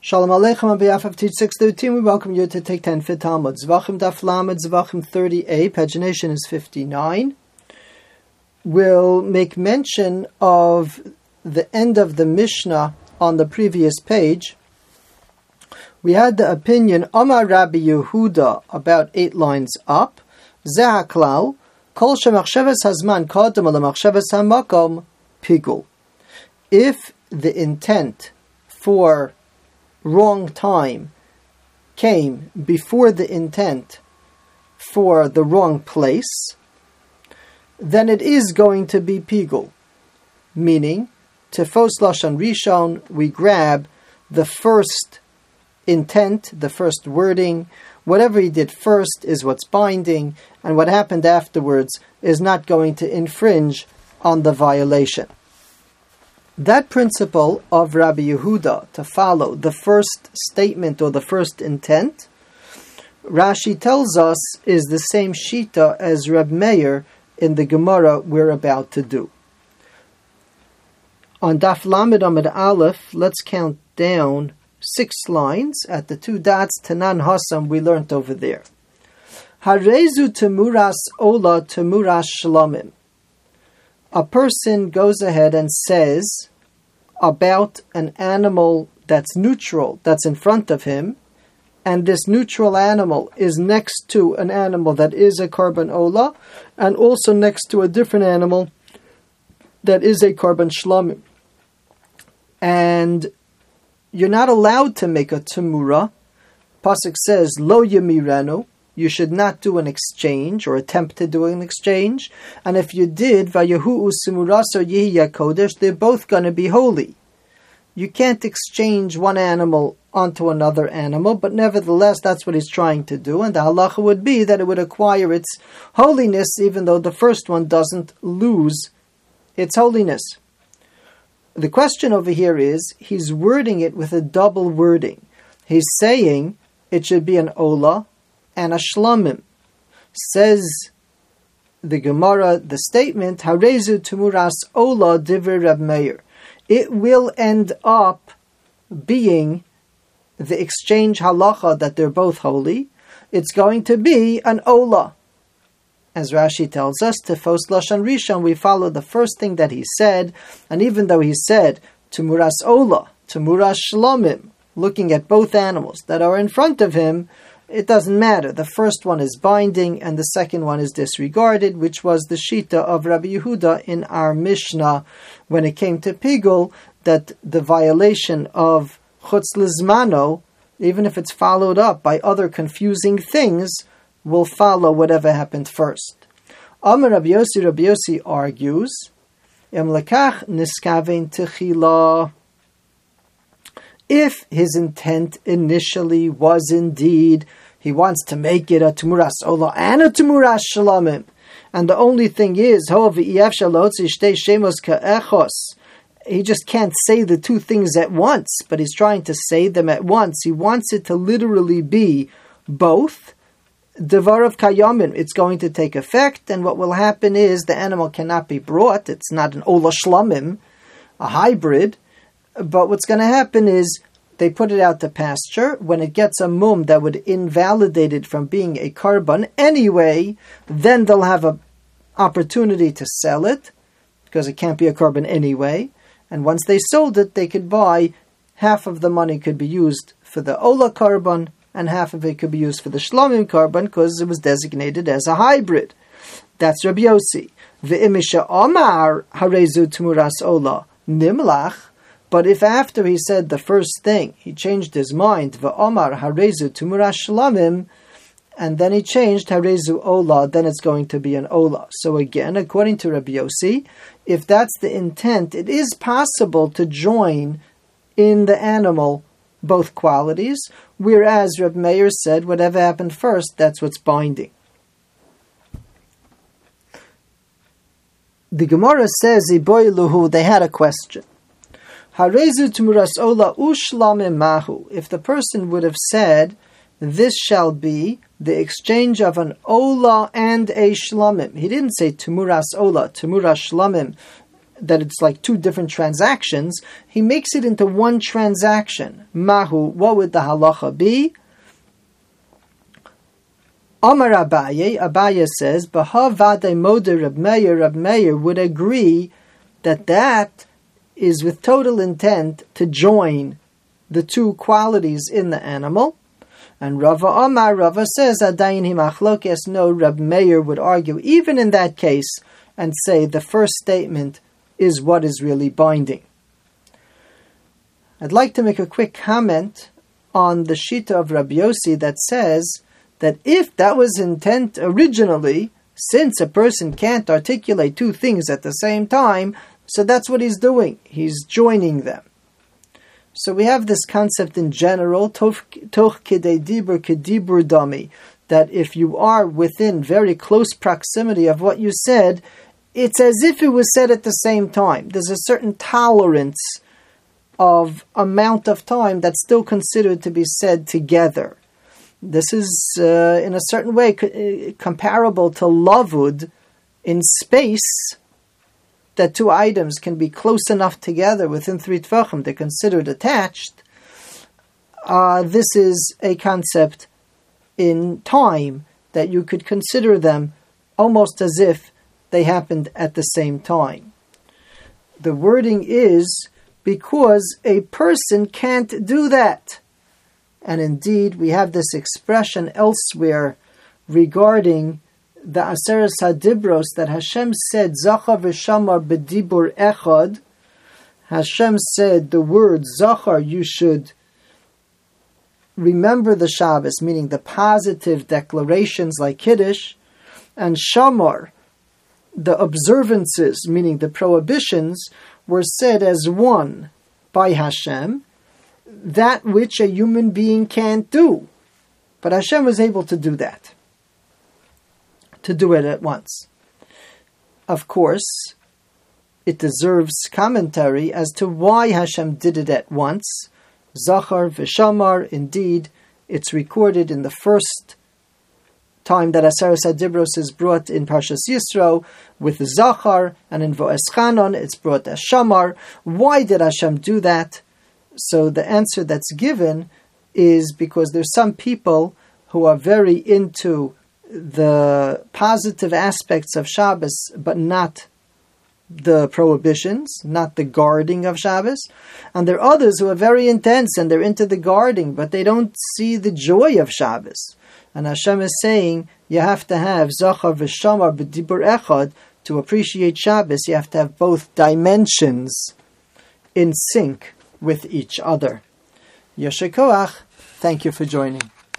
Shalom Aleichem on behalf of Teach 613, we welcome you to take 10 for Talmud. Zvachim Daf Lamed, Zvachim 30a, pagination is 59. We'll make mention of the end of the Mishnah on the previous page. We had the opinion, Amar Rabbi Yehuda, about 8 lines up. Zeh HaKlal, Kol Shemachshavas Hazman Kodem Lemachshavas HaMakom Pigul. If the intent for wrong time came before the intent for the wrong place, then it is going to be pigul. Meaning, Tifos Lashon Rishon, we grab the first intent, the first wording. Whatever he did first is what's binding, and what happened afterwards is not going to infringe on the violation. That principle of Rabbi Yehuda, to follow the first statement or the first intent, Rashi tells us is the same shita as Reb Meir in the Gemara we're about to do. On Daf Lamed Amud Aleph, let's count down 6 lines at the 2 dots, Tanan Hasam, we learnt over there. Harezu temuras ola temuras shlamim. A person goes ahead and says about an animal that's neutral, that's in front of him, and this neutral animal is next to an animal that is a korban ola, and also next to a different animal that is a korban shlamim. And you're not allowed to make a temura. Pasuk says, Lo yamirenu, you should not do an exchange or attempt to do an exchange. And if you did, Vayahu usimuraso yehiya kodesh, they're both going to be holy. You can't exchange one animal onto another animal, but nevertheless, that's what he's trying to do. And the halacha would be that it would acquire its holiness, even though the first one doesn't lose its holiness. The question over here is, he's wording it with a double wording. He's saying it should be an ola and a shlamim. Says the Gemara, the statement, Harezu Tumuras Ola Divrei Reb Meir. It will end up being the exchange halacha that they're both holy. It's going to be an ola. As Rashi tells us, Tifos Lashon Rishon, we follow the first thing that he said, and even though he said Tumuras Ola, Tumuras Shlamim, looking at both animals that are in front of him, it doesn't matter. The first one is binding and the second one is disregarded, which was the shita of Rabbi Yehuda in our Mishnah when it came to Pigul, that the violation of Chutz Lizmano, even if it's followed up by other confusing things, will follow whatever happened first. Amar Rabbi Yossi argues, Em lekach niskavein techila. If his intent initially was indeed, he wants to make it a Tumuras Ola and a Tumuras Shlamim, and the only thing is, he just can't say the two things at once, but he's trying to say them at once. He wants it to literally be both. Devar of Kayamin, it's going to take effect, and what will happen is the animal cannot be brought. It's not an Ola Shlamim, a hybrid. But what's going to happen is they put it out to pasture. When it gets a mum that would invalidate it from being a korban anyway, then they'll have an opportunity to sell it, because it can't be a korban anyway. And once they sold it, they could buy, half of the money could be used for the Ola korban, and half of it could be used for the Shlamim korban, because it was designated as a hybrid. That's Rabbi Yossi. V'imisha Omar Harezu Tumuras Ola Nimlach. But if after he said the first thing, he changed his mind, V'omar Harezu Tumuras Shlamim, and then he changed Harezu Ola, then it's going to be an Ola. So again, according to Rabbi Yossi, if that's the intent, it is possible to join in the animal both qualities, whereas Reb Meir said, whatever happened first, that's what's binding. The Gemara says, Iboiluhu, they had a question. Harezu Tumuras Ola ushlamim mahu. If the person would have said, this shall be the exchange of an Ola and a Shlamim. He didn't say Tumuras Ola, Tumuras Shlamim. that it's like two different transactions, he makes it into one transaction. Mahu, what would the halacha be? Amar Abaye says, Baha Vade Moder Rab Meir would agree that is with total intent to join the two qualities in the animal. And Rava says, Adayin himachlokes, no, Rab Meir would argue, even in that case, and say the first statement is what is really binding. I'd like to make a quick comment on the Shita of Rabbi Yossi that says that if that was intent originally, since a person can't articulate two things at the same time, so that's what he's doing. He's joining them. So we have this concept in general, toch kidei dibur kedibur dami, that if you are within very close proximity of what you said, it's as if it was said at the same time. There's a certain tolerance of amount of time that's still considered to be said together. This is, in a certain way, comparable to lavud in space, that two items can be close enough together within 3 tvachim, they're considered attached. This is a concept in time that you could consider them almost as if they happened at the same time. The wording is because a person can't do that. And indeed, we have this expression elsewhere regarding the Aseres HaDibros that Hashem said, Zachar v'shamar b'dibur echad. Hashem said the word Zachar, you should remember the Shabbos, meaning the positive declarations like Kiddush, and Shamar, the observances, meaning the prohibitions, were said as one by Hashem, that which a human being can't do. But Hashem was able to do that, to do it at once. Of course, it deserves commentary as to why Hashem did it at once. Zachar v'shamar, indeed, it's recorded in the first time that Aseres HaDibros is brought in Parshas Yisro with Zachar, and in Vo'eschanon it's brought as Shamar. Why did Hashem do that? So the answer that's given is because there's some people who are very into the positive aspects of Shabbos, but not the prohibitions, not the guarding of Shabbos. And there are others who are very intense and they're into the guarding, but they don't see the joy of Shabbos. And Hashem is saying, you have to have Zachar v'Shamar b'dibur echad to appreciate Shabbos. You have to have both dimensions in sync with each other. Yasher koach. Thank you for joining.